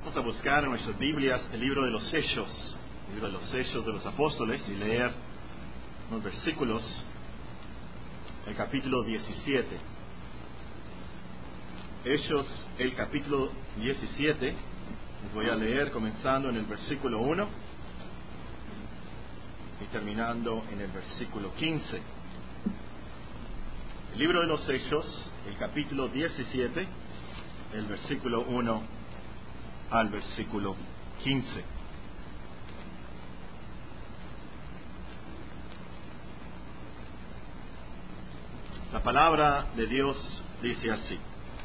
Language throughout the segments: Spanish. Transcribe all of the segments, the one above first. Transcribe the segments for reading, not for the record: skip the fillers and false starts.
Vamos a buscar en nuestras Biblias el libro de los sellos de los apóstoles y leer unos versículos, el capítulo 17. Hechos, el capítulo 17, les voy a leer comenzando en el versículo 1 y terminando en el versículo 15. El libro de los Hechos, el capítulo 17, el versículo 1 al versículo 15. La palabra de Dios dice así: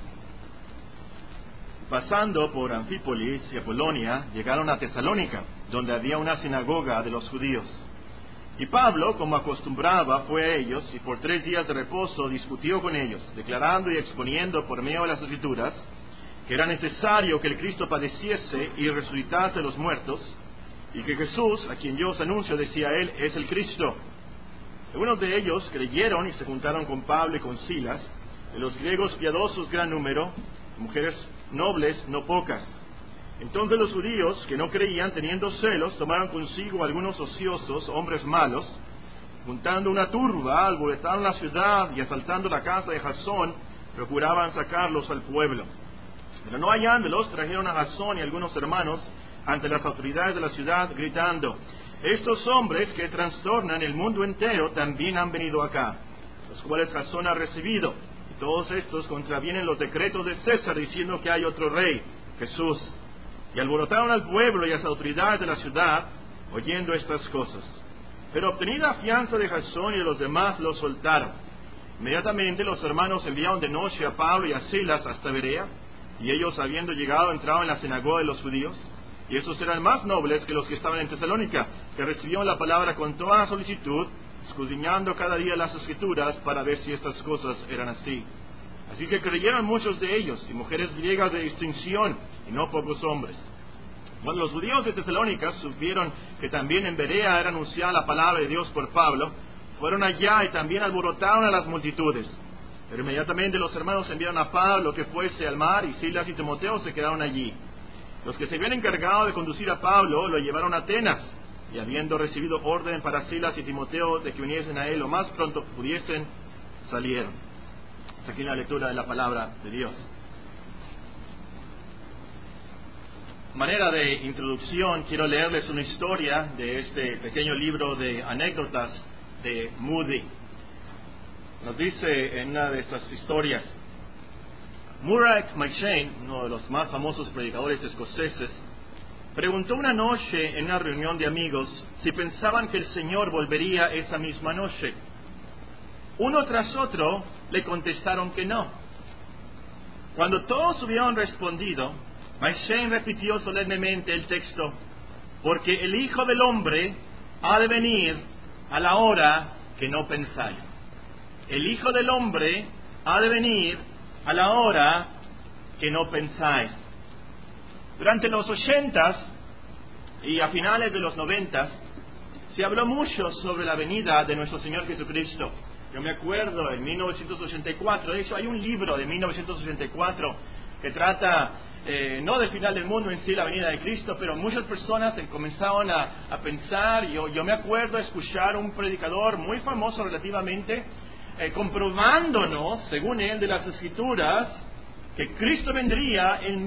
pasando por Anfípolis y Apolonia, llegaron a Tesalónica, donde había una sinagoga de los judíos. Y Pablo, como acostumbraba, fue a ellos, y por 3 días de reposo discutió con ellos, declarando y exponiendo por medio de las Escrituras que era necesario que el Cristo padeciese y resucitase de los muertos, y que Jesús, a quien yo os anuncio, decía él, es el Cristo. Algunos de ellos creyeron y se juntaron con Pablo y con Silas, de los griegos piadosos gran número, mujeres nobles no pocas. Entonces los judíos que no creían, teniendo celos, tomaron consigo algunos ociosos, hombres malos, juntando una turba, alborotaron la ciudad y asaltando la casa de Jasón, procuraban sacarlos al pueblo. Pero no hallándolos, trajeron a Jasón y algunos hermanos ante las autoridades de la ciudad, gritando: estos hombres que trastornan el mundo entero también han venido acá, los cuales Jasón ha recibido, y todos estos contravienen los decretos de César, diciendo que hay otro rey, Jesús. Y alborotaron al pueblo y a las autoridades de la ciudad, oyendo estas cosas. Pero obtenida fianza de Jasón y de los demás, los soltaron. Inmediatamente los hermanos enviaron de noche a Pablo y a Silas hasta Berea, y ellos, habiendo llegado, entraron en la sinagoga de los judíos, y esos eran más nobles que los que estaban en Tesalónica, que recibieron la palabra con toda solicitud, escudriñando cada día las Escrituras para ver si estas cosas eran así. Así que creyeron muchos de ellos, y mujeres griegas de distinción, y no pocos hombres. Cuando los judíos de Tesalónica supieron que también en Berea era anunciada la palabra de Dios por Pablo, fueron allá y también alborotaron a las multitudes. Pero inmediatamente los hermanos enviaron a Pablo que fuese al mar, y Silas y Timoteo se quedaron allí. Los que se habían encargado de conducir a Pablo lo llevaron a Atenas, y habiendo recibido orden para Silas y Timoteo de que viniesen a él lo más pronto que pudiesen, salieron. Hasta aquí la lectura de la palabra de Dios. Manera de introducción, quiero leerles una historia de este pequeño libro de anécdotas de Moody. Nos dice en una de estas historias: Murray McCheyne, uno de los más famosos predicadores escoceses, preguntó una noche en una reunión de amigos si pensaban que el Señor volvería esa misma noche. Uno tras otro le contestaron que no. Cuando todos hubieron respondido, McCheyne repitió solemnemente el texto: porque el Hijo del Hombre ha de venir a la hora que no pensáis. El Hijo del Hombre ha de venir a la hora que no pensáis. Durante los 80s y a finales de los 90s se habló mucho sobre la venida de nuestro Señor Jesucristo. Yo me acuerdo en 1984, de hecho hay un libro de 1984 que trata no del final del mundo en sí, la venida de Cristo, pero muchas personas comenzaron a pensar. Yo me acuerdo de escuchar un predicador muy famoso relativamente, comprobándonos, según él, de las Escrituras, que Cristo vendría en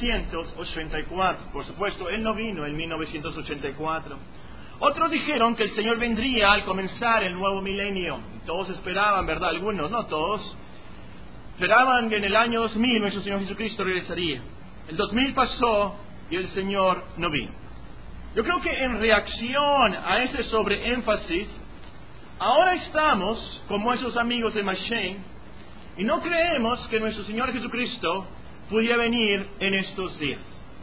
1984. Por supuesto, él no vino en 1984. Otros dijeron que el Señor vendría al comenzar el nuevo milenio. Todos esperaban, ¿verdad? Algunos, no todos, esperaban que en el año 2000 nuestro Señor Jesucristo regresaría. El 2000 pasó y el Señor no vino. Yo creo que en reacción a ese sobreénfasis, ahora estamos como esos amigos de McCheyne y no creemos que nuestro Señor Jesucristo pudiera venir en estos días.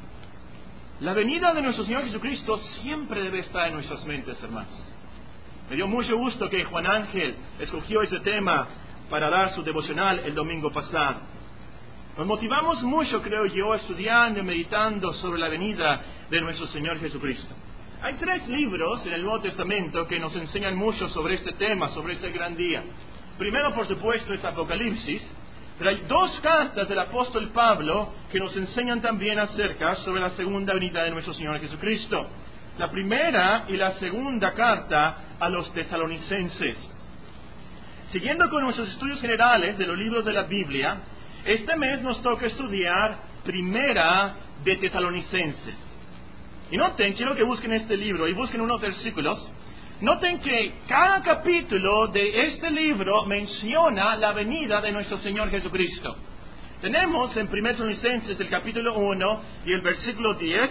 La venida de nuestro Señor Jesucristo siempre debe estar en nuestras mentes, hermanos. Me dio mucho gusto que Juan Ángel escogió ese tema para dar su devocional el domingo pasado. Nos motivamos mucho, creo yo, estudiando y meditando sobre la venida de nuestro Señor Jesucristo. Hay 3 libros en el Nuevo Testamento que nos enseñan mucho sobre este tema, sobre este gran día. Primero, por supuesto, es Apocalipsis. Pero hay dos cartas del apóstol Pablo que nos enseñan también acerca sobre la segunda venida de nuestro Señor Jesucristo. La primera y la segunda carta a los tesalonicenses. Siguiendo con nuestros estudios generales de los libros de la Biblia, este mes nos toca estudiar Primera de Tesalonicenses. Y noten, quiero que busquen este libro y busquen unos versículos. Noten que cada capítulo de este libro menciona la venida de nuestro Señor Jesucristo. Tenemos en 1 Tesalonicenses el capítulo 1 y el versículo 10.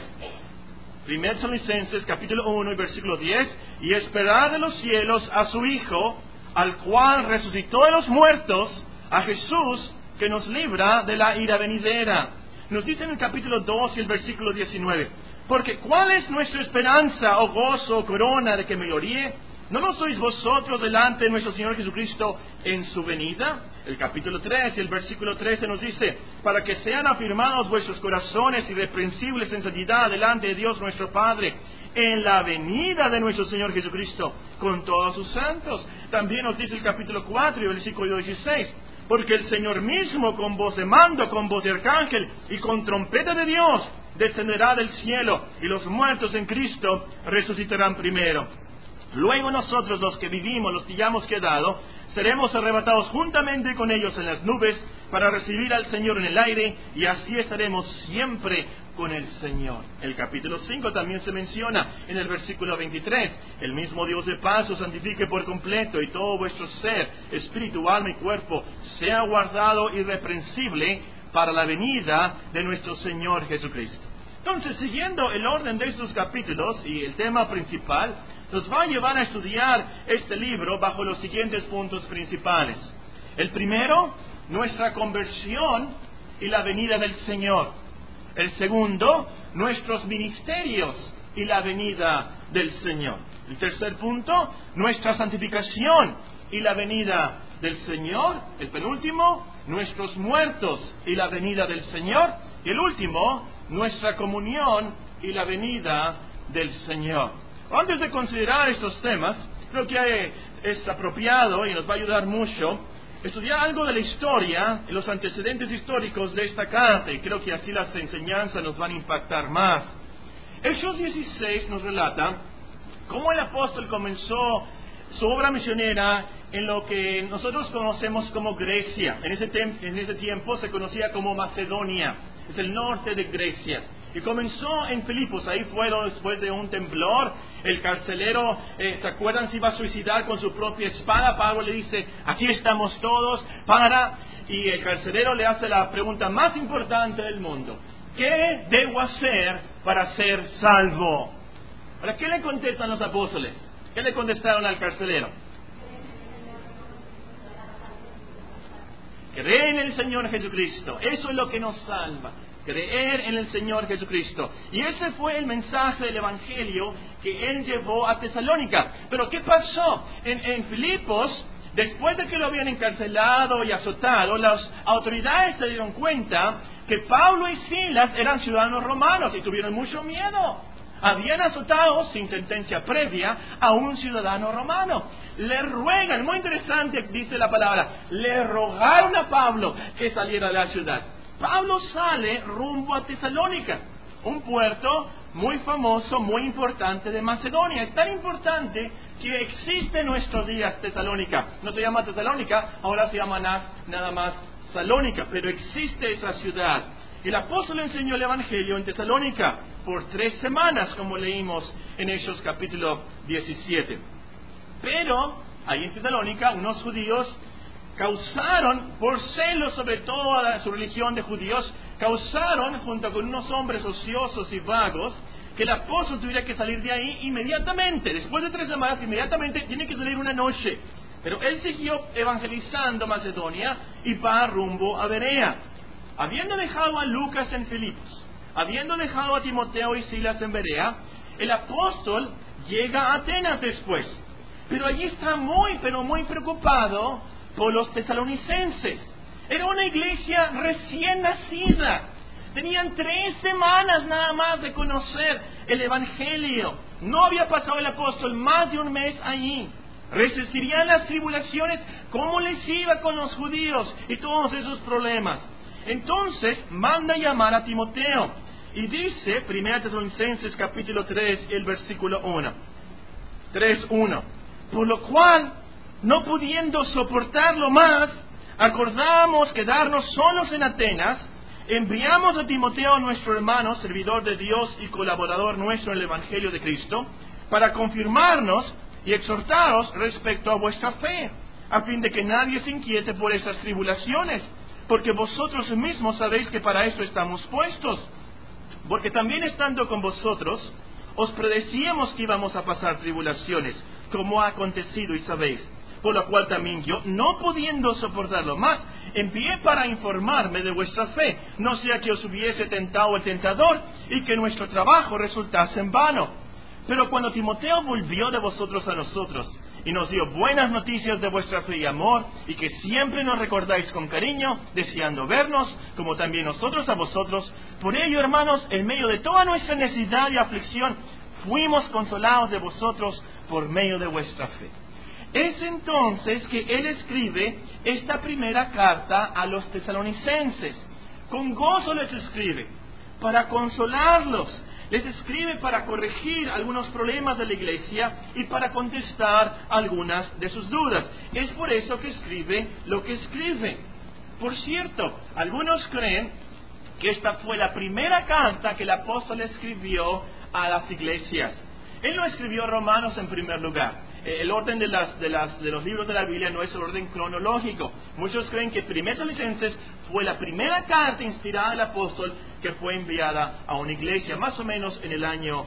1 Tesalonicenses capítulo 1 y versículo 10. Y esperar de los cielos a su Hijo, al cual resucitó de los muertos, a Jesús, que nos libra de la ira venidera. Nos dice en el capítulo 2 y el versículo 19. Porque ¿cuál es nuestra esperanza, o gozo, o corona de que me gloríe? ¿No lo sois vosotros delante de nuestro Señor Jesucristo en su venida? El capítulo 3 y el versículo 13 nos dice, para que sean afirmados vuestros corazones irreprensibles en santidad delante de Dios nuestro Padre, en la venida de nuestro Señor Jesucristo con todos sus santos. También nos dice el capítulo 4 y el versículo 16, porque el Señor mismo con voz de mando, con voz de arcángel y con trompeta de Dios descenderá del cielo, y los muertos en Cristo resucitarán primero. Luego nosotros, los que vivimos, los que ya hemos quedado, seremos arrebatados juntamente con ellos en las nubes para recibir al Señor en el aire, y así estaremos siempre con el Señor. El capítulo 5 también se menciona en el versículo 23. El mismo Dios de paz os santifique por completo, y todo vuestro ser, espíritu, alma y cuerpo sea guardado irreprensible para la venida de nuestro Señor Jesucristo. Entonces, siguiendo el orden de estos capítulos y el tema principal, nos va a llevar a estudiar este libro bajo los siguientes puntos principales. El primero, nuestra conversión y la venida del Señor. El segundo, nuestros ministerios y la venida del Señor. El tercer punto, nuestra santificación y la venida del Señor. El penúltimo, nuestros muertos y la venida del Señor. Y el último, nuestra comunión y la venida del Señor. Antes de considerar estos temas, creo que es apropiado y nos va a ayudar mucho estudiar algo de la historia y los antecedentes históricos de esta carta, y creo que así las enseñanzas nos van a impactar más. Hechos 16 nos relata cómo el apóstol comenzó su obra misionera en lo que nosotros conocemos como Grecia. En ese tiempo se conocía como Macedonia, es el norte de Grecia. Y comenzó en Filipos. Ahí fue después de un temblor. El carcelero, ¿se acuerdan? Se iba a suicidar con su propia espada. Pablo le dice, aquí estamos todos, para. Y el carcelero le hace la pregunta más importante del mundo: ¿qué debo hacer para ser salvo? ¿Para qué le contestan los apóstoles? ¿Qué le contestaron al carcelero? Creer en el Señor Jesucristo. Eso es lo que nos salva. Creer en el Señor Jesucristo. Y ese fue el mensaje del Evangelio que él llevó a Tesalónica. Pero ¿qué pasó? En Filipos, después de que lo habían encarcelado y azotado, las autoridades se dieron cuenta que Pablo y Silas eran ciudadanos romanos y tuvieron mucho miedo. Habían azotado, sin sentencia previa, a un ciudadano romano. Le ruegan, muy interesante dice la palabra, le rogaron a Pablo que saliera de la ciudad. Pablo sale rumbo a Tesalónica, un puerto muy famoso, muy importante de Macedonia. Es tan importante que existe en nuestros días Tesalónica. No se llama Tesalónica, ahora se llama nada más Salónica, pero existe esa ciudad. El apóstol enseñó el Evangelio en Tesalónica por 3 semanas, como leímos en Hechos capítulo 17. Pero ahí en Tesalónica unos judíos causaron, por celos sobre toda su religión de judíos, causaron, junto con unos hombres ociosos y vagos, que el apóstol tuviera que salir de ahí inmediatamente. Después de 3 semanas, inmediatamente tiene que salir una noche. Pero él siguió evangelizando Macedonia y va rumbo a Berea. Habiendo dejado a Lucas en Filipos, habiendo dejado a Timoteo y Silas en Berea, el apóstol llega a Atenas después. Pero allí está muy preocupado por los tesalonicenses. Era una iglesia recién nacida. Tenían 3 semanas nada más de conocer el Evangelio. No había pasado el apóstol más de un mes allí. ¿Resistirían las tribulaciones? ¿Cómo les iba con los judíos y todos esos problemas? Entonces manda llamar a Timoteo y dice, 1 Tesalonicenses capítulo 3, el versículo 1, 3:1, por lo cual, no pudiendo soportarlo más, acordamos quedarnos solos en Atenas. Enviamos a Timoteo, nuestro hermano, servidor de Dios y colaborador nuestro en el Evangelio de Cristo, para confirmarnos y exhortaros respecto a vuestra fe, a fin de que nadie se inquiete por esas tribulaciones, porque vosotros mismos sabéis que para eso estamos puestos. Porque también estando con vosotros, os predecíamos que íbamos a pasar tribulaciones, como ha acontecido y sabéis. Por lo cual también yo, no pudiendo soportarlo más, envié para informarme de vuestra fe, no sea que os hubiese tentado el tentador y que nuestro trabajo resultase en vano. Pero cuando Timoteo volvió de vosotros a nosotros y nos dio buenas noticias de vuestra fe y amor, y que siempre nos recordáis con cariño, deseando vernos, como también nosotros a vosotros, por ello, hermanos, en medio de toda nuestra necesidad y aflicción, fuimos consolados de vosotros por medio de vuestra fe. Es entonces que él escribe esta primera carta a los tesalonicenses. Con gozo les escribe, para consolarlos. Les escribe para corregir algunos problemas de la iglesia y para contestar algunas de sus dudas. Es por eso que escribe lo que escribe. Por cierto, algunos creen que esta fue la primera carta que el apóstol escribió a las iglesias. Él no escribió Romanos en primer lugar. El orden de los libros de la Biblia no es el orden cronológico. Muchos creen que 1 Tesalonicenses fue la primera carta inspirada del apóstol que fue enviada a una iglesia, más o menos en el año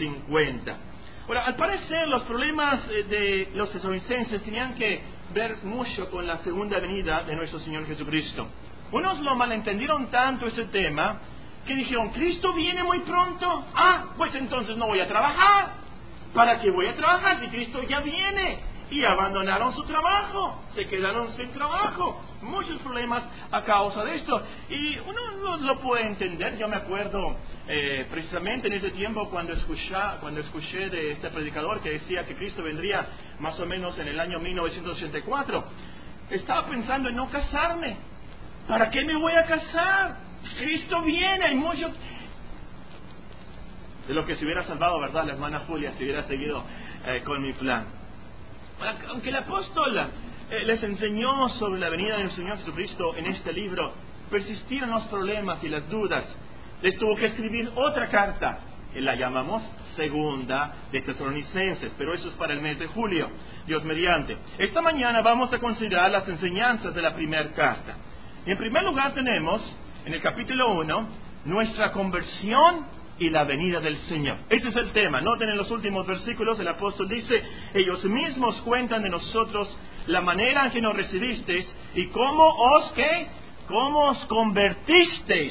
50. Ahora, al parecer, los problemas de los tesalonicenses tenían que ver mucho con la segunda venida de nuestro Señor Jesucristo. Unos lo malentendieron tanto ese tema que dijeron, ¿Cristo viene muy pronto? Pues entonces no voy a trabajar. ¿Para qué voy a trabajar si Cristo ya viene? Y abandonaron su trabajo, se quedaron sin trabajo. Muchos problemas a causa de esto. Y uno lo puede entender. Yo me acuerdo precisamente en ese tiempo cuando escuché de este predicador que decía que Cristo vendría más o menos en el año 1984. Estaba pensando en no casarme. ¿Para qué me voy a casar? Cristo viene, hay mucho... De lo que se hubiera salvado, ¿verdad? La hermana Julia se hubiera seguido con mi plan. Aunque el apóstol les enseñó sobre la venida del Señor Jesucristo en este libro, persistieron los problemas y las dudas. Les tuvo que escribir otra carta, que la llamamos Segunda de Tesalonicenses, pero eso es para el mes de julio, Dios mediante. Esta mañana vamos a considerar las enseñanzas de la primera carta. Y en primer lugar tenemos, en el capítulo 1, nuestra conversión y la venida del Señor. Ese es el tema. Noten en los últimos versículos, el apóstol dice, ellos mismos cuentan de nosotros la manera en que nos recibisteis y cómo os convertisteis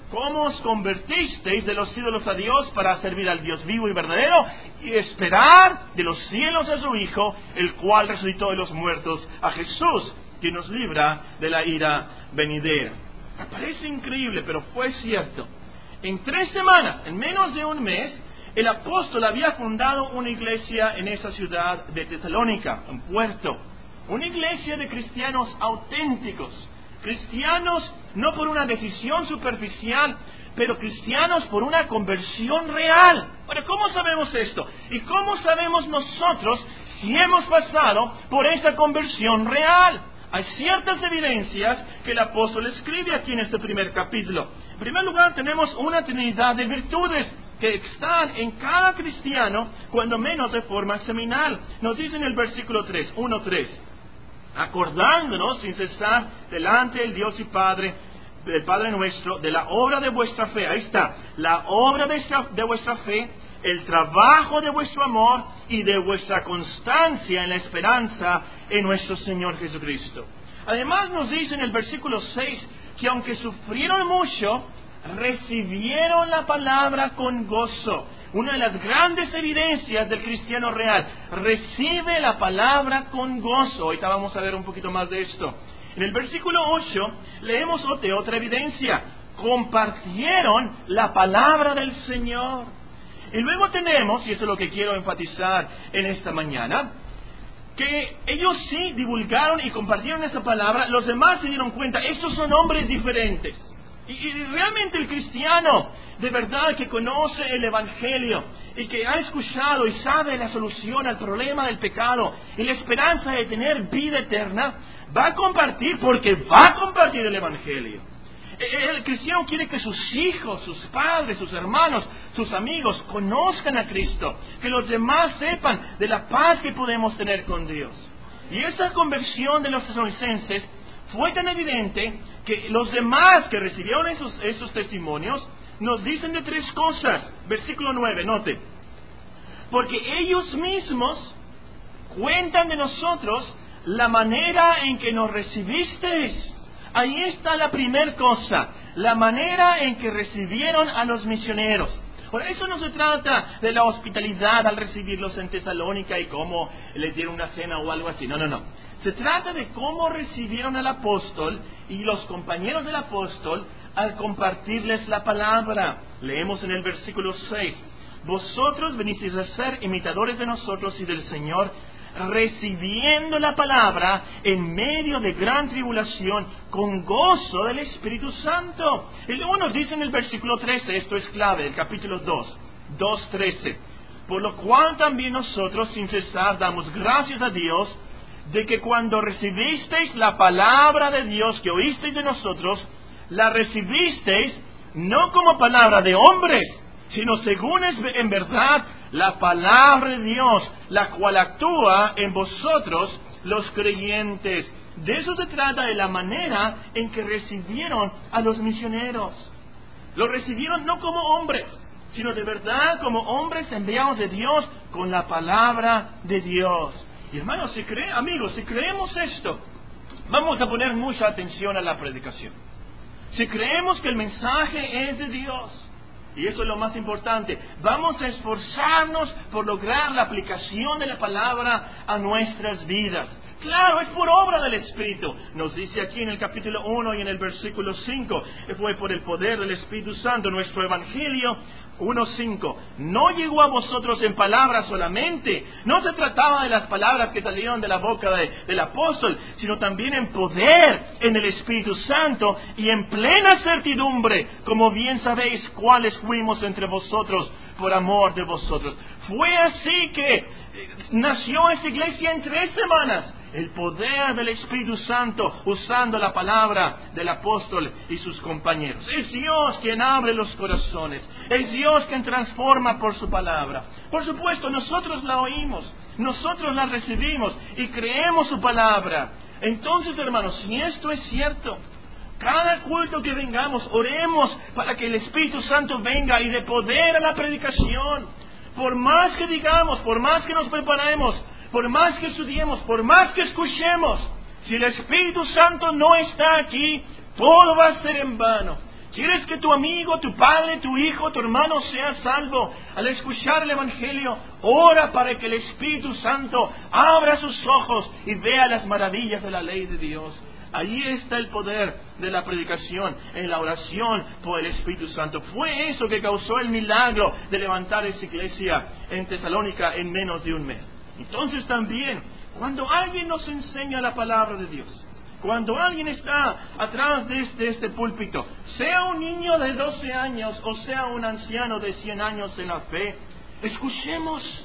de los ídolos a Dios para servir al Dios vivo y verdadero y esperar de los cielos a su Hijo, el cual resucitó de los muertos, a Jesús, que nos libra de la ira venidera. Me parece increíble, pero fue cierto. En 3 semanas, en menos de un mes, el apóstol había fundado una iglesia en esa ciudad de Tesalónica, en Puerto. Una iglesia de cristianos auténticos. Cristianos no por una decisión superficial, pero cristianos por una conversión real. Ahora, ¿cómo sabemos esto? ¿Y cómo sabemos nosotros si hemos pasado por esa conversión real? Hay ciertas evidencias que el apóstol escribe aquí en este primer capítulo. En primer lugar, tenemos una trinidad de virtudes que están en cada cristiano, cuando menos de forma seminal. Nos dice en el versículo 3, 1:3, acordándonos sin cesar delante del Dios y Padre, del Padre nuestro, de la obra de vuestra fe. Ahí está, la obra de vuestra fe, el trabajo de vuestro amor y de vuestra constancia en la esperanza en nuestro Señor Jesucristo. Además nos dice en el versículo 6 que aunque sufrieron mucho, recibieron la palabra con gozo. Una de las grandes evidencias del cristiano real, recibe la palabra con gozo. Ahorita vamos a ver un poquito más de esto. En el versículo 8 leemos otra evidencia, compartieron la palabra del Señor. Y luego tenemos, y eso es lo que quiero enfatizar en esta mañana, que ellos sí divulgaron y compartieron esa palabra, los demás se dieron cuenta, estos son hombres diferentes. Y realmente el cristiano, de verdad, que conoce el Evangelio y que ha escuchado y sabe la solución al problema del pecado y la esperanza de tener vida eterna, va a compartir porque va a compartir el Evangelio. El cristiano quiere que sus hijos, sus padres, sus hermanos, sus amigos conozcan a Cristo, que los demás sepan de la paz que podemos tener con Dios. Y esa conversión de los tesalonicenses fue tan evidente que los demás que recibieron esos testimonios nos dicen de 3 cosas. Versículo 9, note. Porque ellos mismos cuentan de nosotros la manera en que nos recibisteis. Ahí está la primera cosa, la manera en que recibieron a los misioneros. Por eso no se trata de la hospitalidad al recibirlos en Tesalónica y cómo les dieron una cena o algo así. No. Se trata de cómo recibieron al apóstol y los compañeros del apóstol al compartirles la palabra. Leemos en el versículo 6. Vosotros venisteis a ser imitadores de nosotros y del Señor, recibiendo la palabra en medio de gran tribulación, con gozo del Espíritu Santo. Y luego nos dice en el versículo 13, esto es clave, del capítulo 2:13. Por lo cual también nosotros sin cesar damos gracias a Dios, de que cuando recibisteis la palabra de Dios que oísteis de nosotros, la recibisteis no como palabra de hombres, sino según es en verdad la palabra de Dios, la cual actúa en vosotros los creyentes. De eso se trata, de la manera en que recibieron a los misioneros. Los recibieron no como hombres, sino de verdad como hombres enviados de Dios con la palabra de Dios. Y hermanos, amigos, si creemos esto, vamos a poner mucha atención a la predicación. Si creemos que el mensaje es de Dios, y eso es lo más importante, vamos a esforzarnos por lograr la aplicación de la palabra a nuestras vidas. Claro, es por obra del Espíritu. Nos dice aquí en el capítulo 1 y en el versículo 5, fue por el poder del Espíritu Santo. Nuestro Evangelio 1:5 no llegó a vosotros en palabras solamente. No se trataba de las palabras que salieron de la boca del apóstol, sino también en poder, en el Espíritu Santo y en plena certidumbre, como bien sabéis cuáles fuimos entre vosotros por amor de vosotros. Fue así que nació esa iglesia en 3 semanas. El poder del Espíritu Santo usando la palabra del apóstol y sus compañeros. Es Dios quien abre los corazones. Es Dios quien transforma por su palabra. Por supuesto, nosotros la oímos, nosotros la recibimos y creemos su palabra. Entonces, hermanos, si esto es cierto, cada culto que vengamos, oremos para que el Espíritu Santo venga y dé poder a la predicación. Por más que digamos, por más que nos preparemos, por más que estudiemos, por más que escuchemos, si el Espíritu Santo no está aquí, todo va a ser en vano. ¿Quieres que tu amigo, tu padre, tu hijo, tu hermano sea salvo? Al escuchar el Evangelio, ora para que el Espíritu Santo abra sus ojos y vea las maravillas de la ley de Dios. Allí está el poder de la predicación, en la oración por el Espíritu Santo. Fue eso que causó el milagro de levantar esa iglesia en Tesalónica en menos de un mes. Entonces también, cuando alguien nos enseña la palabra de Dios, cuando alguien está atrás de este púlpito, sea un niño de 12 años o sea un anciano de 100 años en la fe, escuchemos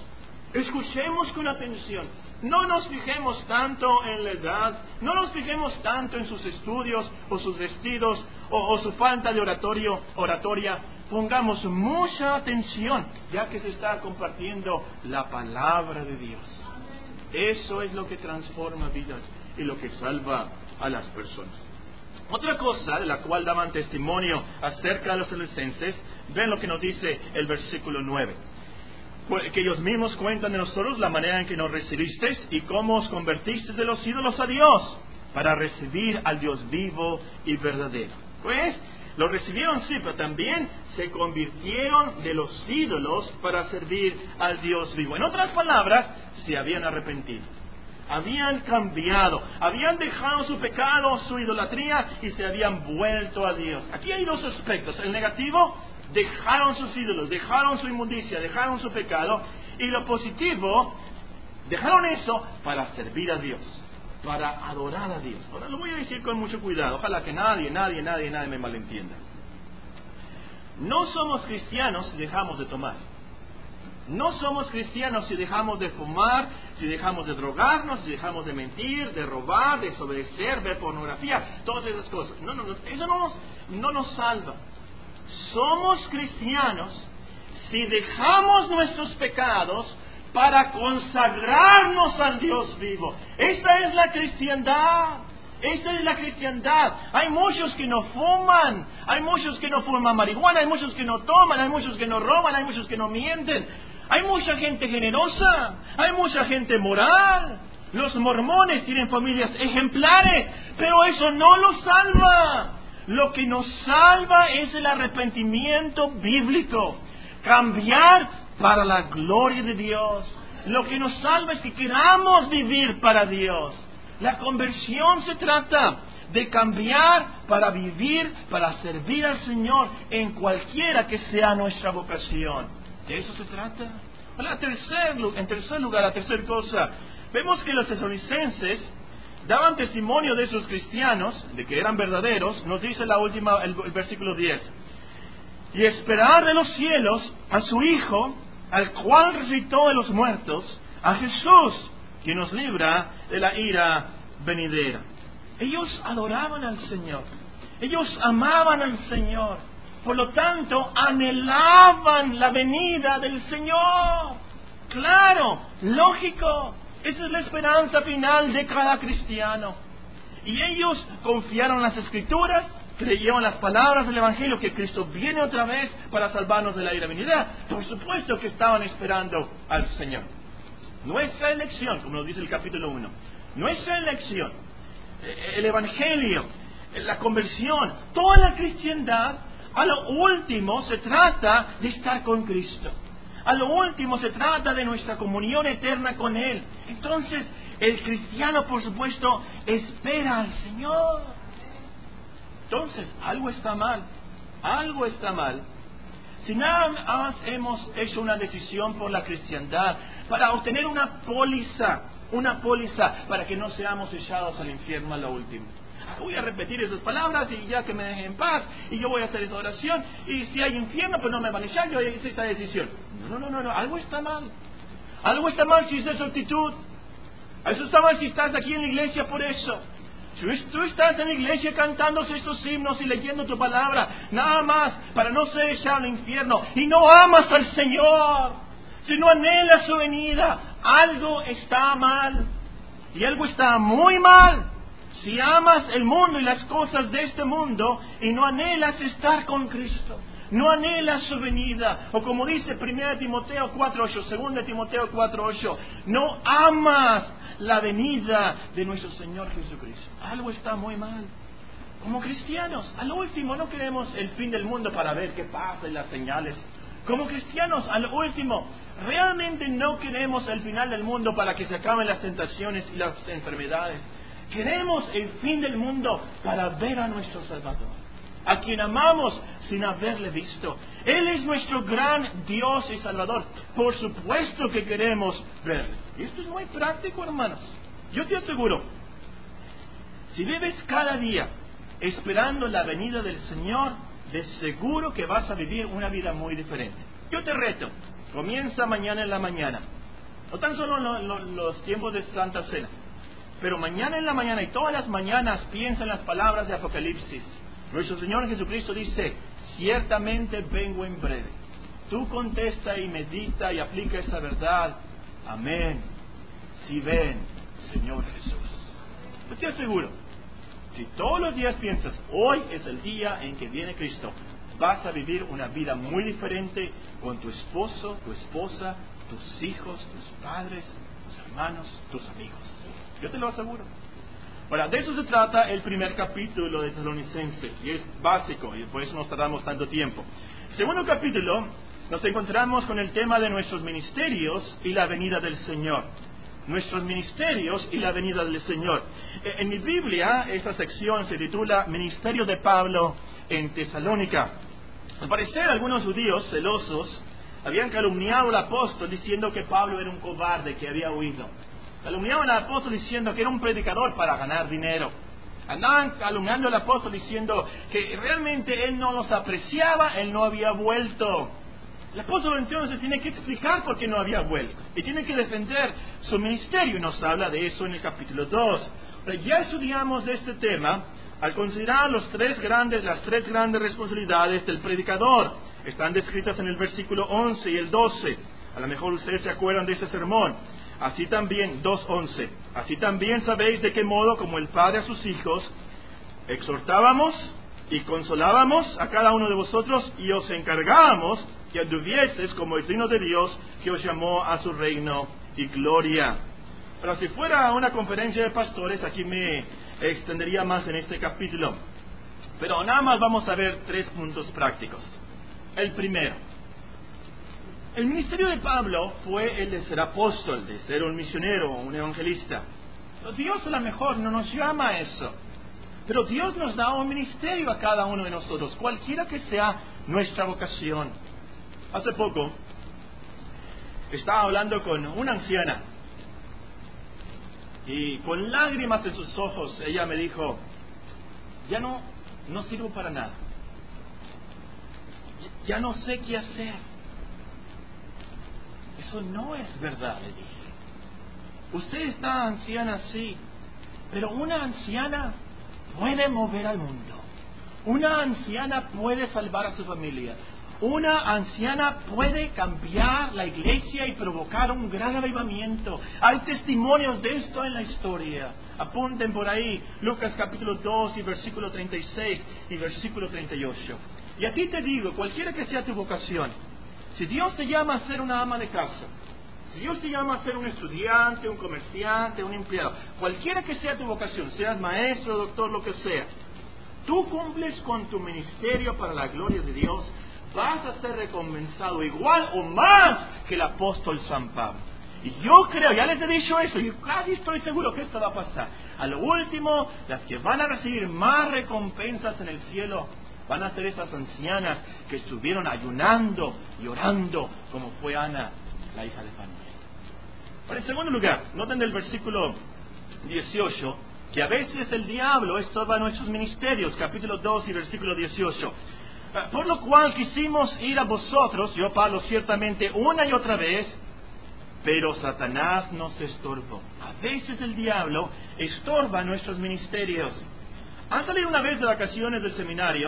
con atención. No nos fijemos tanto en la edad, no nos fijemos tanto en sus estudios o sus vestidos o su falta de oratoria. Pongamos mucha atención, ya que se está compartiendo la palabra de Dios. Eso es lo que transforma vidas y lo que salva a las personas. Otra cosa de la cual daban testimonio acerca de los tesalonicenses, ven lo que nos dice el versículo 9. Que ellos mismos cuentan de nosotros la manera en que nos recibisteis y cómo os convertisteis de los ídolos a Dios, para recibir al Dios vivo y verdadero. Pues, lo recibieron sí, pero también se convirtieron de los ídolos para servir al Dios vivo. En otras palabras, se habían arrepentido. Habían cambiado, habían dejado su pecado, su idolatría y se habían vuelto a Dios. Aquí hay 2 aspectos. El negativo, dejaron sus ídolos, dejaron su inmundicia, dejaron su pecado. Y lo positivo, Dejaron eso para servir a Dios, para adorar a Dios. Ahora lo voy a decir con mucho cuidado, ojalá que nadie me malentienda. No somos cristianos si dejamos de tomar. No somos cristianos si dejamos de fumar, si dejamos de drogarnos, si dejamos de mentir, de robar, de desobedecer, ver pornografía, todas esas cosas. No, eso no nos salva. Somos cristianos si dejamos nuestros pecados para consagrarnos al Dios vivo. Esa es la cristiandad. Esa es la cristiandad. Hay muchos que no fuman, hay muchos que no fuman marihuana, hay muchos que no toman, hay muchos que no roban, hay muchos que no mienten. Hay mucha gente generosa, hay mucha gente moral. Los mormones tienen familias ejemplares, pero eso no los salva. Lo que nos salva es el arrepentimiento bíblico. Cambiar para la gloria de Dios. Lo que nos salva es que queramos vivir para Dios. La conversión se trata de cambiar para vivir, para servir al Señor en cualquiera que sea nuestra vocación. De eso se trata. En tercer lugar, la tercera cosa, vemos que los tesalonicenses daban testimonio de esos cristianos, de que eran verdaderos. Nos dice el versículo 10. Y esperar de los cielos a su Hijo, al cual resucitó de los muertos, a Jesús, que nos libra de la ira venidera. Ellos adoraban al Señor. Ellos amaban al Señor. Por lo tanto, anhelaban la venida del Señor. Claro, lógico. Esa es la esperanza final de cada cristiano. Y ellos confiaron en las Escrituras, creyeron las palabras del Evangelio, que Cristo viene otra vez para salvarnos de la ira venidera. Por supuesto que estaban esperando al Señor. Nuestra elección, como nos dice el capítulo 1, nuestra elección, el Evangelio, la conversión, toda la cristiandad, a lo último se trata de estar con Cristo. A lo último se trata de nuestra comunión eterna con Él. Entonces, el cristiano, por supuesto, espera al Señor. Entonces, algo está mal. Algo está mal. Si nada más hemos hecho una decisión por la cristiandad, para obtener una póliza para que no seamos echados al infierno a lo último. Voy a repetir esas palabras y ya que me dejen en paz, y yo voy a hacer esa oración, y si hay infierno, pues no me van a echar, yo hice esta decisión. No, algo está mal. Algo está mal si es su actitud. Algo está mal si estás aquí en la iglesia por eso. Si tú estás en la iglesia cantando estos himnos y leyendo tu palabra, nada más para no ser echado al infierno, y no amas al Señor, si no anhelas su venida, algo está mal. Y algo está muy mal si amas el mundo y las cosas de este mundo y no anhelas estar con Cristo, no anhelas su venida. O como dice 1 Timoteo 4:8, 2 Timoteo 4:8, no amas la venida de nuestro Señor Jesucristo. Algo está muy mal. Como cristianos, al último no queremos el fin del mundo para ver qué pasa y las señales. Como cristianos, al último, realmente no queremos el final del mundo para que se acaben las tentaciones y las enfermedades. Queremos el fin del mundo para ver a nuestro Salvador, a quien amamos sin haberle visto. Él es nuestro gran Dios y Salvador. Por supuesto que queremos verle. Y esto es muy práctico, hermanos. Yo te aseguro, si vives cada día esperando la venida del Señor, de seguro que vas a vivir una vida muy diferente. Yo te reto, comienza mañana en la mañana. No tan solo los tiempos de Santa Cena, pero mañana en la mañana y todas las mañanas piensa en las palabras de Apocalipsis. Nuestro Señor Jesucristo dice: ciertamente vengo en breve. Tú contesta y medita y aplica esa verdad. Amén. Si ven, Señor Jesús. Yo te aseguro, si todos los días piensas, hoy es el día en que viene Cristo, vas a vivir una vida muy diferente con tu esposo, tu esposa, tus hijos, tus padres, tus hermanos, tus amigos. Yo te lo aseguro. Ahora, de eso se trata el primer capítulo de Tesalonicenses, y es básico, y por eso nos tardamos tanto tiempo. Segundo capítulo, nos encontramos con el tema de nuestros ministerios y la venida del Señor. Nuestros ministerios y la venida del Señor. En mi Biblia, esta sección se titula Ministerio de Pablo en Tesalónica. Al parecer, algunos judíos celosos habían calumniado al apóstol diciendo que Pablo era un cobarde que había huido. Calumniaban al apóstol diciendo que era un predicador para ganar dinero. Andaban calumniando al apóstol diciendo que realmente él no los apreciaba, él no había vuelto. El apóstol entonces tiene que explicar por qué no había vuelto y tiene que defender su ministerio, y nos habla de eso en el capítulo 2. Pero ya estudiamos de este tema al considerar las tres grandes responsabilidades del predicador. Están descritas en el versículo 11 y el 12. A lo mejor ustedes se acuerdan de ese sermón. Así también, 2:11. Así también sabéis de qué modo, como el Padre a sus hijos, exhortábamos y consolábamos a cada uno de vosotros y os encargábamos que anduvieseis como el digno de Dios que os llamó a su reino y gloria. Pero si fuera una conferencia de pastores, aquí me extendería más en este capítulo. Pero nada más vamos a ver 3 puntos prácticos. El primero, el ministerio de Pablo fue el de ser apóstol, de ser un misionero, un evangelista. Pero Dios a lo mejor no nos llama a eso. Pero Dios nos da un ministerio a cada uno de nosotros, cualquiera que sea nuestra vocación. Hace poco estaba hablando con una anciana y con lágrimas en sus ojos ella me dijo: ya no sirvo para nada, ya no sé qué hacer. Eso no es verdad, le dije. Usted está anciana, sí, pero una anciana puede mover al mundo. Una anciana puede salvar a su familia. Una anciana puede cambiar la iglesia y provocar un gran avivamiento. Hay testimonios de esto en la historia. Apunten por ahí, Lucas capítulo 2 y versículo 36 y versículo 38. Y a ti te digo, cualquiera que sea tu vocación, si Dios te llama a ser una ama de casa, si Dios te llama a ser un estudiante, un comerciante, un empleado, cualquiera que sea tu vocación, seas maestro, doctor, lo que sea, tú cumples con tu ministerio para la gloria de Dios, vas a ser recompensado igual o más que el apóstol San Pablo. Y yo creo, ya les he dicho eso, yo casi estoy seguro que esto va a pasar. A lo último, las que van a recibir más recompensas en el cielo van a ser esas ancianas que estuvieron ayunando y orando, como fue Ana, la hija de Fanuel. Pero en segundo lugar, noten del versículo 18, que a veces el diablo estorba nuestros ministerios, capítulo 2 y versículo 18. Por lo cual quisimos ir a vosotros, yo Pablo ciertamente una y otra vez, pero Satanás nos estorbó. A veces el diablo estorba nuestros ministerios. Han salido una vez de vacaciones del seminario,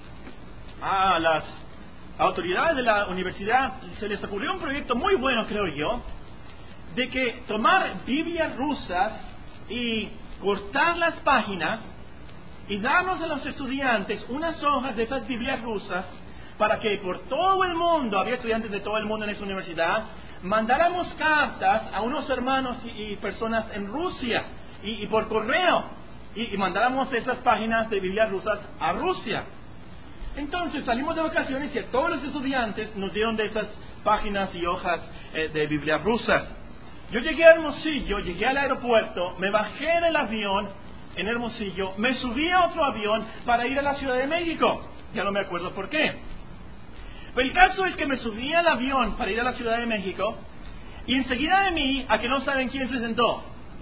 a las autoridades de la universidad se les ocurrió un proyecto muy bueno, creo yo, de que tomar Biblias rusas y cortar las páginas y darnos a los estudiantes unas hojas de esas Biblias rusas para que por todo el mundo, había estudiantes de todo el mundo en esa universidad, mandáramos cartas a unos hermanos y personas en Rusia y por correo y mandáramos esas páginas de Biblias rusas a Rusia. Entonces salimos de vacaciones y a todos los estudiantes nos dieron de esas páginas y hojas de Biblias rusas. Yo llegué a Hermosillo, llegué al aeropuerto, me bajé del avión en Hermosillo, me subí a otro avión para ir a la Ciudad de México. Ya no me acuerdo por qué. Pero el caso es que me subí al avión para ir a la Ciudad de México y enseguida de mí, a que no saben quién se sentó,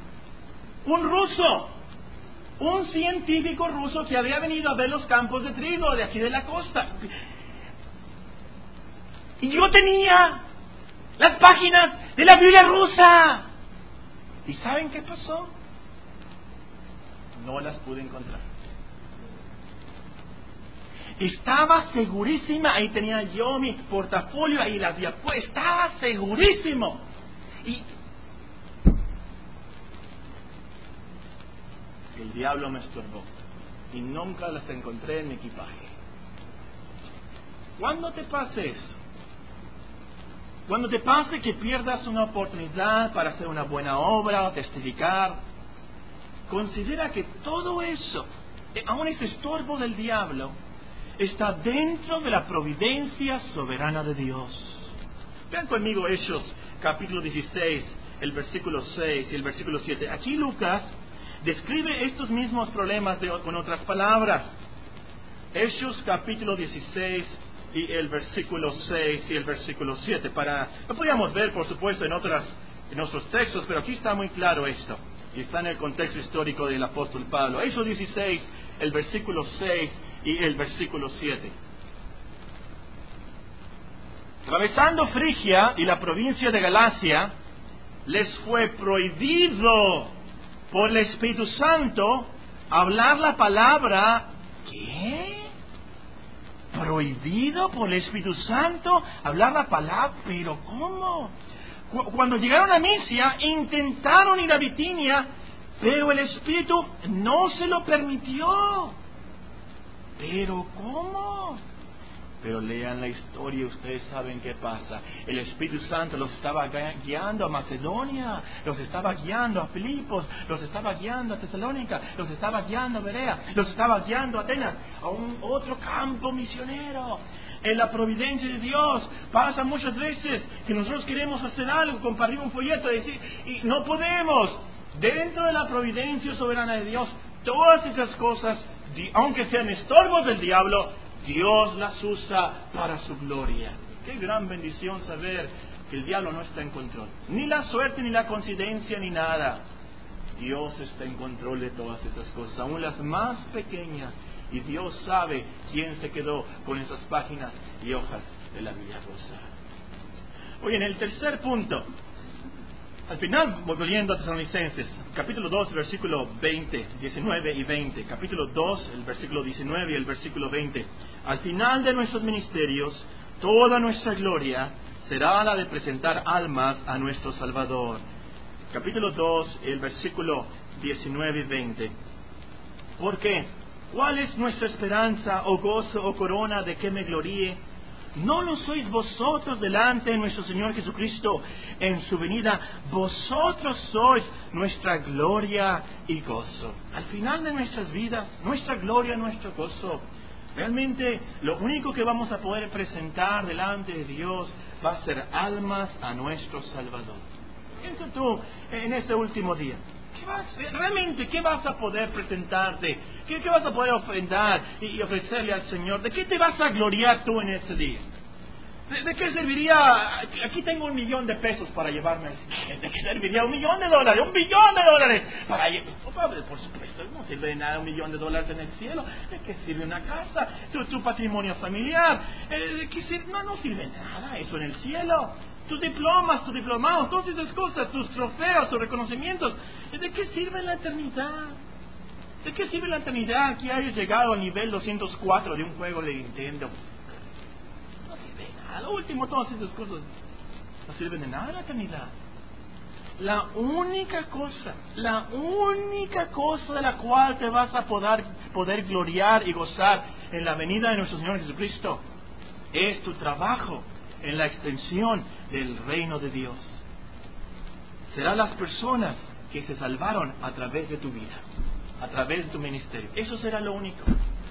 un ruso, un científico ruso que había venido a ver los campos de trigo de aquí de la costa. Y yo tenía las páginas de la Biblia rusa. ¿Y saben qué pasó? No las pude encontrar. Estaba segurísima, ahí tenía yo mi portafolio, ahí las había puesto, estaba segurísimo. Y el diablo me estorbó y nunca las encontré en mi equipaje. ¿Cuándo te pase eso? Cuando te pase que pierdas una oportunidad para hacer una buena obra o testificar, considera que todo eso, aún ese estorbo del diablo, está dentro de la providencia soberana de Dios. Vean conmigo Hechos capítulo 16, el versículo 6 y el versículo 7. Aquí Lucas describe estos mismos problemas con otras palabras. Hechos capítulo 16, y el versículo 6 y el versículo 7. Lo podíamos ver, por supuesto, en otros textos, pero aquí está muy claro esto. Y está en el contexto histórico del apóstol Pablo. Éxodo 16, el versículo 6 y el versículo 7. Atravesando Frigia y la provincia de Galacia, les fue prohibido por el Espíritu Santo hablar la palabra. ¿Qué? ¿Prohibido por el Espíritu Santo hablar la palabra? ¿Pero cómo? Cuando llegaron a Misia, intentaron ir a Bitinia, pero el Espíritu no se lo permitió. ¿Pero cómo? Pero lean la historia y ustedes saben qué pasa. El Espíritu Santo los estaba guiando a Macedonia, los estaba guiando a Filipos, los estaba guiando a Tesalónica, los estaba guiando a Berea, los estaba guiando a Atenas, a un otro campo misionero. En la providencia de Dios pasa muchas veces que nosotros queremos hacer algo, compartir un folleto y no podemos. Dentro de la providencia soberana de Dios, todas esas cosas, aunque sean estorbos del diablo, Dios las usa para su gloria. Qué gran bendición saber que el diablo no está en control. Ni la suerte, ni la coincidencia, ni nada. Dios está en control de todas estas cosas, aún las más pequeñas. Y Dios sabe quién se quedó con esas páginas y hojas de la Biblia rosa. Oye, en el tercer punto, al final, volviendo a Tesalonicenses, capítulo 2, versículo 20, 19 y 20. Capítulo 2, el versículo 19 y el versículo 20. Al final de nuestros ministerios, toda nuestra gloria será la de presentar almas a nuestro Salvador. Capítulo 2, el versículo 19 y 20. ¿Por qué? ¿Cuál es nuestra esperanza, o gozo, o corona de que me gloríe? ¿No lo sois vosotros delante de nuestro Señor Jesucristo en su venida? Vosotros sois nuestra gloria y gozo. Al final de nuestras vidas, nuestra gloria, nuestro gozo. Realmente lo único que vamos a poder presentar delante de Dios va a ser almas a nuestro Salvador. Piensa tú en este último día. ¿Qué vas a poder presentarte? ¿Qué vas a poder ofrendar y ofrecerle al Señor? ¿De qué te vas a gloriar tú en ese día? ¿De qué serviría? Aquí tengo $1,000,000 de pesos para llevarme al cielo. ¿De qué serviría $1,000,000? $1 billón para por supuesto, no sirve de nada $1,000,000 en el cielo. ¿De qué sirve una casa? Tu patrimonio familiar. ¿De qué sirve? No sirve nada eso en el cielo. Tus diplomas, tus diplomados, todas esas cosas, tus trofeos, tus reconocimientos. ¿De qué sirve la eternidad? ¿De qué sirve la eternidad que hayas llegado al nivel 204 de un juego de Nintendo? No sirve de nada. Lo último, todas esas cosas no sirven de nada en la eternidad. La única cosa de la cual te vas a poder gloriar y gozar en la venida de nuestro Señor Jesucristo es tu trabajo en la extensión del reino de Dios. Serán las personas que se salvaron a través de tu vida, a través de tu ministerio. Eso será lo único.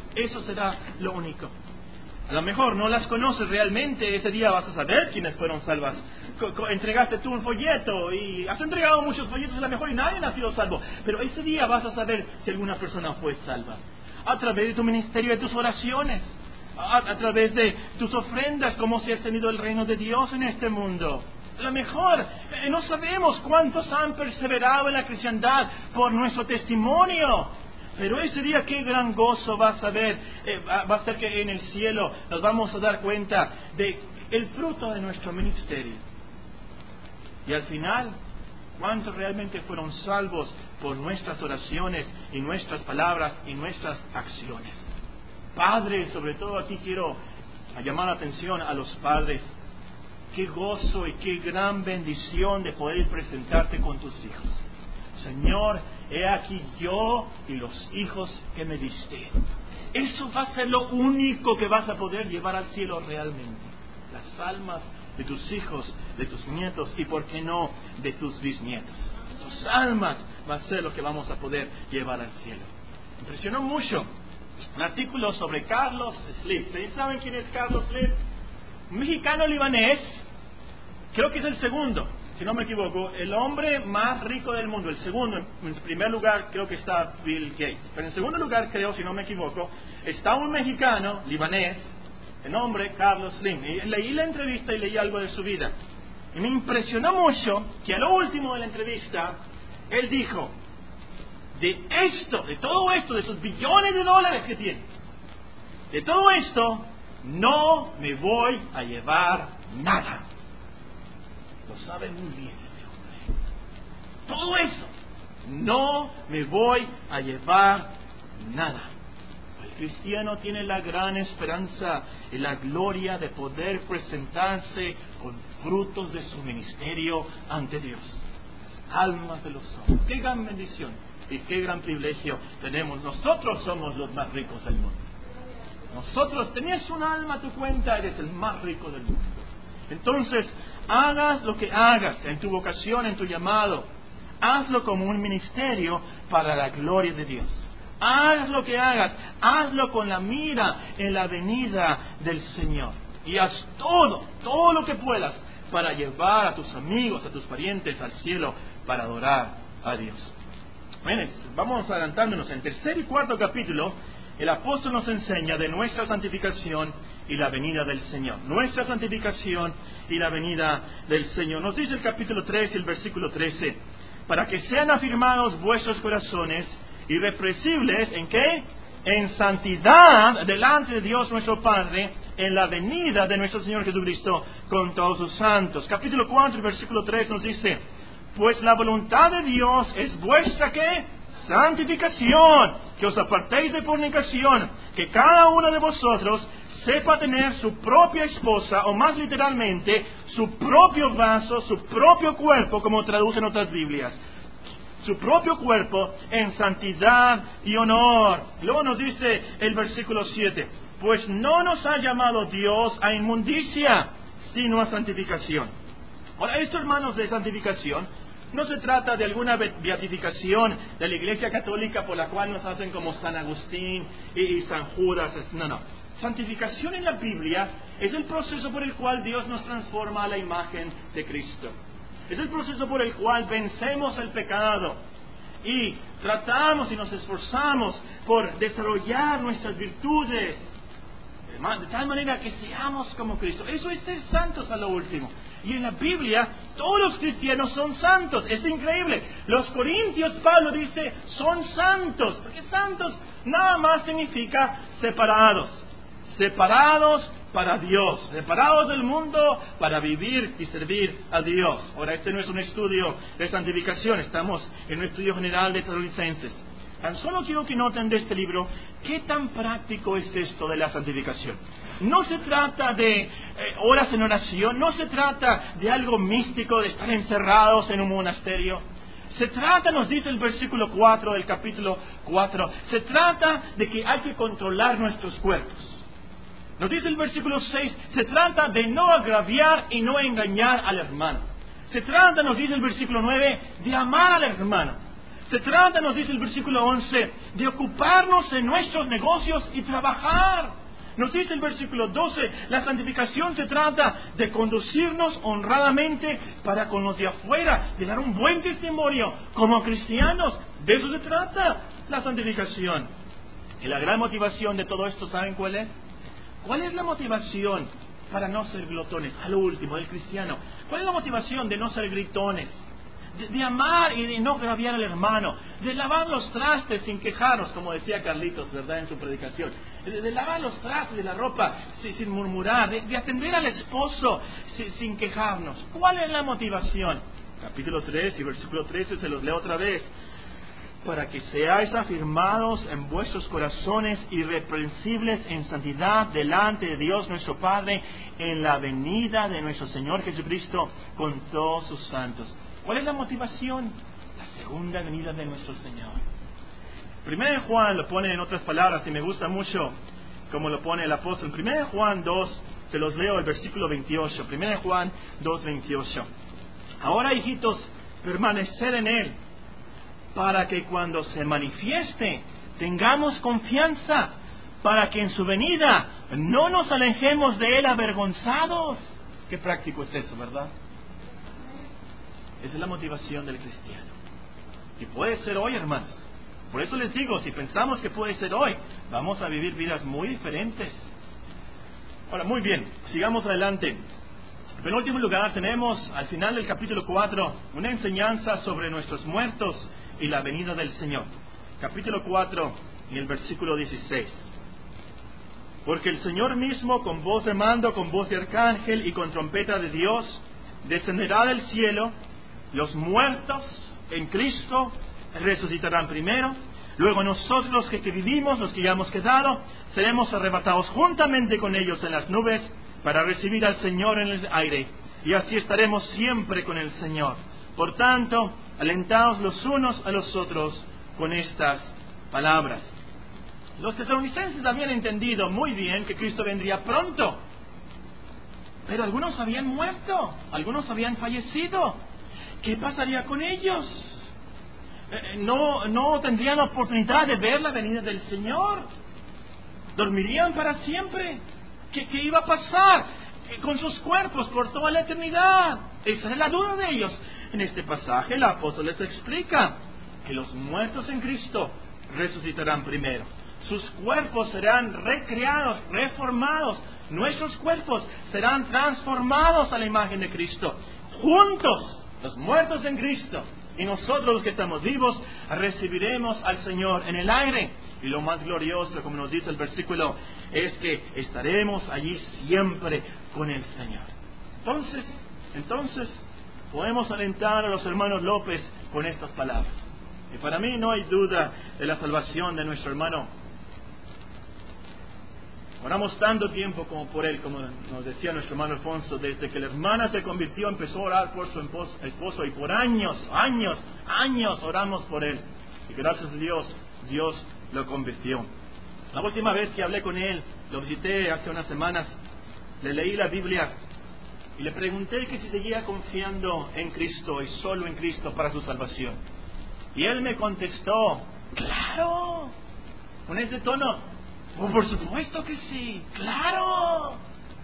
A lo mejor no las conoces realmente. Ese día vas a saber quiénes fueron salvas. Entregaste tú un folleto y has entregado muchos folletos a lo mejor y nadie ha sido salvo. Pero ese día vas a saber si alguna persona fue salva. A través de tu ministerio, de tus oraciones, a través de tus ofrendas, cómo se ha extendido el reino de Dios en este mundo. A lo mejor no sabemos cuántos han perseverado en la cristiandad por nuestro testimonio, pero ese día qué gran gozo va a ser que en el cielo nos vamos a dar cuenta de el fruto de nuestro ministerio. Y al final, ¿cuántos realmente fueron salvos por nuestras oraciones y nuestras palabras y nuestras acciones? Padres, sobre todo aquí quiero llamar la atención a los padres. Qué gozo y qué gran bendición de poder presentarte con tus hijos. Señor, he aquí yo y los hijos que me diste. Eso va a ser lo único que vas a poder llevar al cielo realmente. Las almas de tus hijos, de tus nietos y, por qué no, de tus bisnietos. Tus almas va a ser lo que vamos a poder llevar al cielo. Me impresionó mucho un artículo sobre Carlos Slim. ¿Ustedes saben quién es Carlos Slim? Un mexicano libanés, creo que es el segundo, si no me equivoco, el hombre más rico del mundo. El segundo, en primer lugar creo que está Bill Gates, pero en segundo lugar creo, si no me equivoco, está un mexicano libanés el nombre Carlos Slim. Y leí la entrevista y leí algo de su vida. Y me impresionó mucho que a lo último de la entrevista, él dijo, de todo esto, de esos billones de dólares que tiene, de todo esto, no me voy a llevar nada. Lo sabe muy bien este hombre. Todo eso, no me voy a llevar nada. El cristiano tiene la gran esperanza y la gloria de poder presentarse con frutos de su ministerio ante Dios. Almas de los hombres. Qué gran bendición y qué gran privilegio tenemos. Nosotros somos los más ricos del mundo. Nosotros, tenías un alma a tu cuenta, eres el más rico del mundo. Entonces, hagas lo que hagas en tu vocación, en tu llamado, hazlo como un ministerio para la gloria de Dios. Haz lo que hagas, hazlo con la mira en la venida del Señor. Y haz todo lo que puedas para llevar a tus amigos, a tus parientes al cielo para adorar a Dios. Bien, vamos adelantándonos. En tercer y cuarto capítulo, el apóstol nos enseña de nuestra santificación y la venida del Señor. Nuestra santificación y la venida del Señor. Nos dice el capítulo 3 y el versículo 13, para que sean afirmados vuestros corazones irrepresibles, ¿en qué? En santidad delante de Dios nuestro Padre, en la venida de nuestro Señor Jesucristo con todos sus santos. Capítulo 4, versículo 3 nos dice, pues la voluntad de Dios es vuestra, ¿qué? Santificación, que os apartéis de fornicación, que cada uno de vosotros sepa tener su propia esposa, o más literalmente, su propio vaso, su propio cuerpo, como traducen otras Biblias. Su propio cuerpo en santidad y honor. Luego nos dice el versículo 7, pues no nos ha llamado Dios a inmundicia, sino a santificación. Ahora, esto, hermanos, de santificación, no se trata de alguna beatificación de la Iglesia Católica por la cual nos hacen como San Agustín y San Judas. No. Santificación en la Biblia es el proceso por el cual Dios nos transforma a la imagen de Cristo. Es el proceso por el cual vencemos el pecado y tratamos y nos esforzamos por desarrollar nuestras virtudes de tal manera que seamos como Cristo. Eso es ser santos a lo último. Y en la Biblia todos los cristianos son santos. Es increíble. Los Corintios, Pablo dice, son santos. Porque santos nada más significa separados. Separados para Dios, separados del mundo para vivir y servir a Dios. Ahora, este no es un estudio de santificación, estamos en un estudio general de Tesalonicenses. Tan solo quiero que noten de este libro qué tan práctico es esto de la santificación. No se trata de horas en oración, no se trata de algo místico, de estar encerrados en un monasterio. Se trata, nos dice el versículo 4 del capítulo 4, se trata de que hay que controlar nuestros cuerpos. Nos dice el versículo 6, se trata de no agraviar y no engañar al hermano. Se trata, nos dice el versículo 9, de amar al hermano. Se trata, nos dice el versículo 11, de ocuparnos en nuestros negocios y trabajar. Nos dice el versículo 12, la santificación se trata de conducirnos honradamente para con los de afuera, de dar un buen testimonio como cristianos. De eso se trata la santificación. Y la gran motivación de todo esto, ¿saben cuál es? ¿Cuál es la motivación para no ser glotones? A lo último, del cristiano. ¿Cuál es la motivación de no ser gritones? De amar y de no agraviar al hermano. De lavar los trastes sin quejarnos, como decía Carlitos, ¿verdad?, en su predicación. De lavar los trastes de la ropa sin murmurar. De atender al esposo sin quejarnos. ¿Cuál es la motivación? Capítulo 3 y versículo 13 se los leo otra vez. Para que seáis afirmados en vuestros corazones irreprensibles en santidad delante de Dios nuestro Padre en la venida de nuestro Señor Jesucristo con todos sus santos. ¿Cuál es la motivación? La segunda venida de nuestro Señor. Primero Juan lo pone en otras palabras y me gusta mucho como lo pone el apóstol. Primero Juan 2, se los leo el versículo 28. Primero Juan 2, 28. Ahora, hijitos, permaneced en Él, para que cuando se manifieste tengamos confianza, para que en su venida no nos alejemos de Él avergonzados. Qué práctico es eso, ¿verdad? Esa es la motivación del cristiano. Y puede ser hoy, hermanos. Por eso les digo, si pensamos que puede ser hoy, vamos a vivir vidas muy diferentes. Ahora, muy bien, sigamos adelante. En penúltimo lugar, tenemos al final del capítulo 4 una enseñanza sobre nuestros muertos y la venida del Señor. Capítulo 4 y el versículo 16. Porque el Señor mismo, con voz de mando, con voz de arcángel y con trompeta de Dios, descenderá del cielo. Los muertos en Cristo resucitarán primero. Luego nosotros, los que vivimos, los que ya hemos quedado, seremos arrebatados juntamente con ellos en las nubes para recibir al Señor en el aire. Y así estaremos siempre con el Señor. Por tanto, alentaos los unos a los otros con estas palabras. Los tesalonicenses habían entendido muy bien que Cristo vendría pronto. Pero algunos habían muerto, algunos habían fallecido. ¿Qué pasaría con ellos? No tendrían la oportunidad de ver la venida del Señor. ¿Dormirían para siempre? ¿Qué iba a pasar con sus cuerpos por toda la eternidad? Esa es la duda de ellos. En este pasaje el apóstol les explica que los muertos en Cristo resucitarán primero. Sus cuerpos serán recreados, reformados. Nuestros cuerpos serán transformados a la imagen de Cristo. Juntos, los muertos en Cristo y nosotros los que estamos vivos, recibiremos al Señor en el aire. Y lo más glorioso, como nos dice el versículo, es que estaremos allí siempre con el Señor. Entonces, podemos alentar a los hermanos López con estas palabras. Y para mí no hay duda de la salvación de nuestro hermano. Oramos tanto tiempo como por él, como nos decía nuestro hermano Alfonso, desde que la hermana se convirtió, empezó a orar por su esposo, y por años oramos por él. Y gracias a Dios, Dios lo convirtió. La última vez que hablé con él, lo visité hace unas semanas, le leí la Biblia y le pregunté que si seguía confiando en Cristo y solo en Cristo para su salvación. Y él me contestó, ¡claro! Con ese tono, ¡oh, por supuesto que sí! ¡Claro!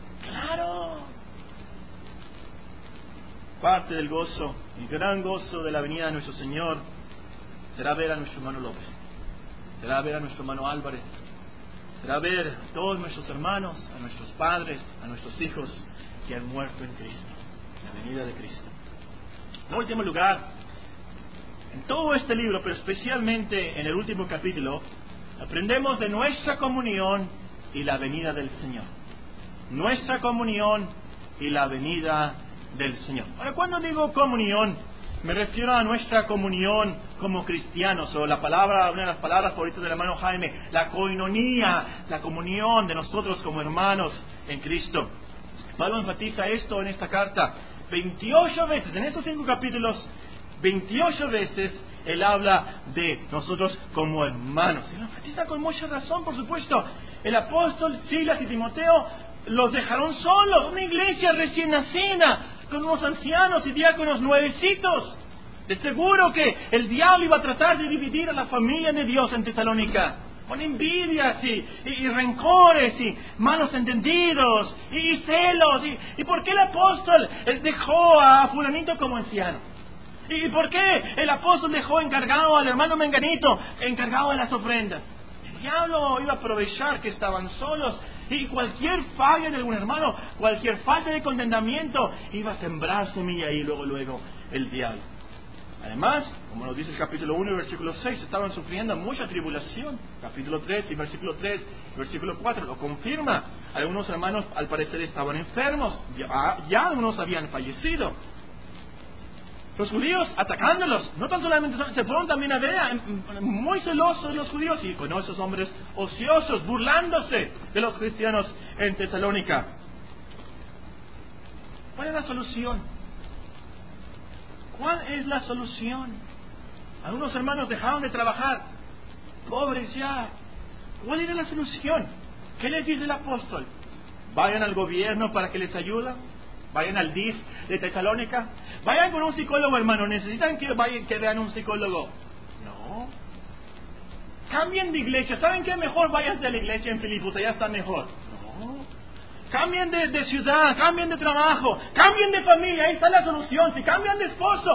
Parte del gozo, el gran gozo de la venida de nuestro Señor, será ver a nuestro hermano López, será ver a nuestro hermano Álvarez, será ver a todos nuestros hermanos, a nuestros padres, a nuestros hijos que han muerto en Cristo, la venida de Cristo. En último lugar, en todo este libro, pero especialmente en el último capítulo, aprendemos de nuestra comunión y la venida del Señor. Nuestra comunión y la venida del Señor. Ahora, cuando digo comunión, me refiero a nuestra comunión como cristianos, o una de las palabras favoritas del hermano Jaime, la koinonía, la comunión de nosotros como hermanos en Cristo. Pablo enfatiza esto en esta carta 28 veces, en estos 5 capítulos, 28 veces él habla de nosotros como hermanos. Y lo enfatiza con mucha razón, por supuesto. El apóstol Silas y Timoteo los dejaron solos, una iglesia recién nacida, con unos ancianos y diáconos nuevecitos. De seguro que el diablo iba a tratar de dividir a la familia de Dios en Tesalónica, con envidias y rencores y malos entendidos y celos. ¿Y por qué el apóstol dejó a fulanito como anciano? ¿Y por qué el apóstol dejó encargado al hermano Menganito, encargado de las ofrendas? El diablo iba a aprovechar que estaban solos, y cualquier falla de algún hermano, cualquier falta de contentamiento, iba a sembrar semilla y luego el diablo. Además, como nos dice el capítulo 1 y versículo 6, estaban sufriendo mucha tribulación. Capítulo 3 y versículo 3 y versículo 4 lo confirma. Algunos hermanos al parecer estaban enfermos, ya algunos habían fallecido. Los judíos atacándolos, no tan solamente, se fueron también a Berea, muy celosos los judíos, y con esos hombres ociosos, burlándose de los cristianos en Tesalónica. ¿Cuál es la solución? ¿Cuál es la solución? Algunos hermanos dejaron de trabajar, pobres ya. ¿Cuál era la solución? ¿Qué les dice el apóstol? Vayan al gobierno para que les ayude. Vayan al DIF de Tesalónica. Vayan con un psicólogo, hermano. ¿Necesitan que vean un psicólogo? No. Cambien de iglesia. ¿Saben qué? Mejor vayan de la iglesia en Filipos. Allá está mejor. No. Cambien de ciudad. Cambien de trabajo. Cambien de familia. Ahí está la solución. Si cambian de esposo.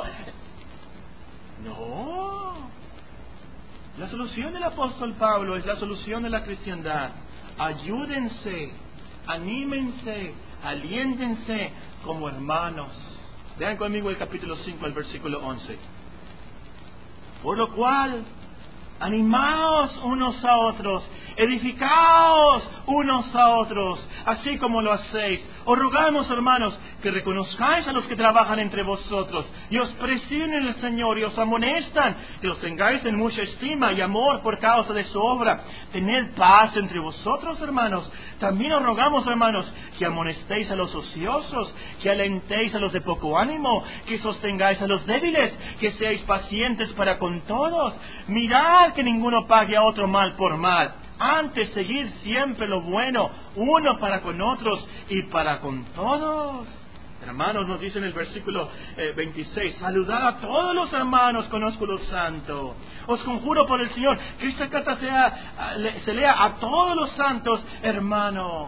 No. La solución del apóstol Pablo es la solución de la cristiandad. Ayúdense anímense, aliéntense como hermanos. Vean conmigo el capítulo 5, el versículo 11. Por lo cual, animaos unos a otros, edificaos unos a otros, así como lo hacéis. Os rogamos, hermanos, que reconozcáis a los que trabajan entre vosotros y os presiden en el Señor y os amonestan, que los tengáis en mucha estima y amor por causa de su obra. Tened paz entre vosotros, hermanos. También os rogamos, hermanos, que amonestéis a los ociosos, que alentéis a los de poco ánimo, que sostengáis a los débiles, que seáis pacientes para con todos. Mirad que ninguno pague a otro mal por mal. Antes, seguir siempre lo bueno, uno para con otros y para con todos. Hermanos, nos dice en el versículo 26, saludad a todos los hermanos con ósculo santo. Os conjuro por el Señor que esta carta se lea a todos los santos hermanos.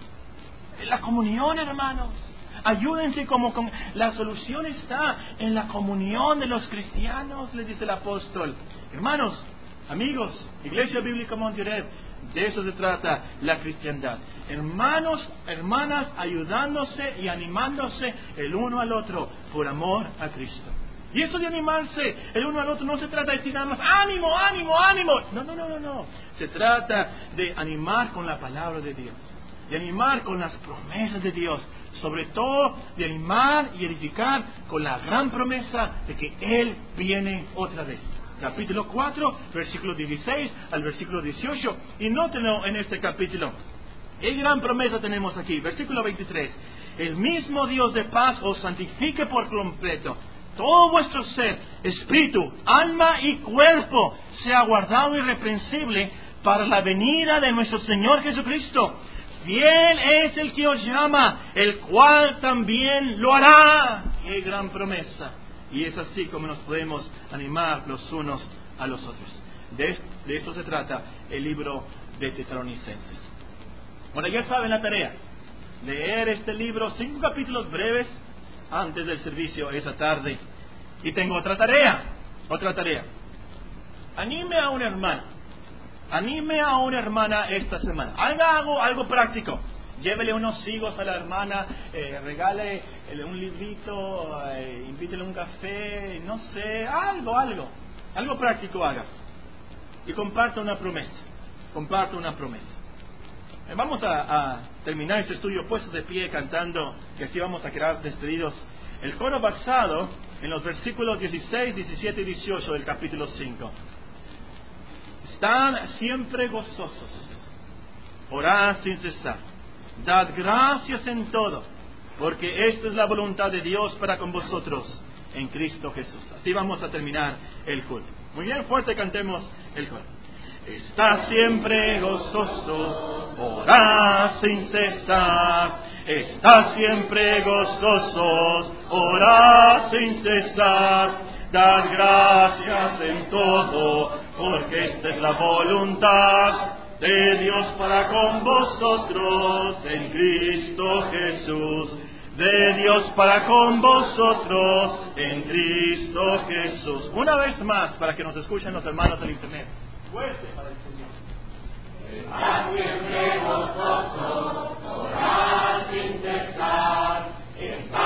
La comunión, hermanos. Ayúdense la solución está en la comunión de los cristianos, les dice el apóstol. Hermanos, amigos, Iglesia Bíblica Monterrey, de eso se trata la cristiandad. Hermanos, hermanas, ayudándose y animándose el uno al otro por amor a Cristo. Y eso de animarse el uno al otro no se trata de decir nada más ánimo, ánimo, ánimo. No. Se trata de animar con la palabra de Dios, de animar con las promesas de Dios, sobre todo de animar y edificar con la gran promesa de que Él viene otra vez. Capítulo 4, versículo 16 al versículo 18. Y nótenlo en este capítulo. ¿Qué gran promesa tenemos aquí? Versículo 23. El mismo Dios de paz os santifique por completo. Todo vuestro ser, espíritu, alma y cuerpo sea guardado irreprensible para la venida de nuestro Señor Jesucristo. Fiel es el que os llama, el cual también lo hará. ¡Qué gran promesa! Y es así como nos podemos animar los unos a los otros. De esto se trata el libro de Tesalonicenses. Bueno, ya saben la tarea. Leer este libro, 5 capítulos breves antes del servicio esa tarde. Y tengo otra tarea. Anime a una hermana. Anime a una hermana esta semana. Haga algo práctico. Llévele unos higos a la hermana, regale un librito, invítele un café, no sé, algo práctico haga. Y comparta una promesa. Vamos a terminar este estudio puestos de pie cantando, que así vamos a quedar despedidos. El coro basado en los versículos 16, 17 y 18 del capítulo 5. Estad siempre gozosos, orad sin cesar, dad gracias en todo, porque esta es la voluntad de Dios para con vosotros en Cristo Jesús. Así vamos a terminar el culto. Muy bien, fuerte cantemos el coro. Estad siempre gozosos, orad sin cesar. Estad siempre gozosos, orad sin cesar. Dad gracias en todo, porque esta es la voluntad de Dios para con vosotros en Cristo Jesús. De Dios para con vosotros en Cristo Jesús. Una vez más, para que nos escuchen los hermanos del internet. Fuerte para el Señor. Estad siempre gozosos, orad sin cesar.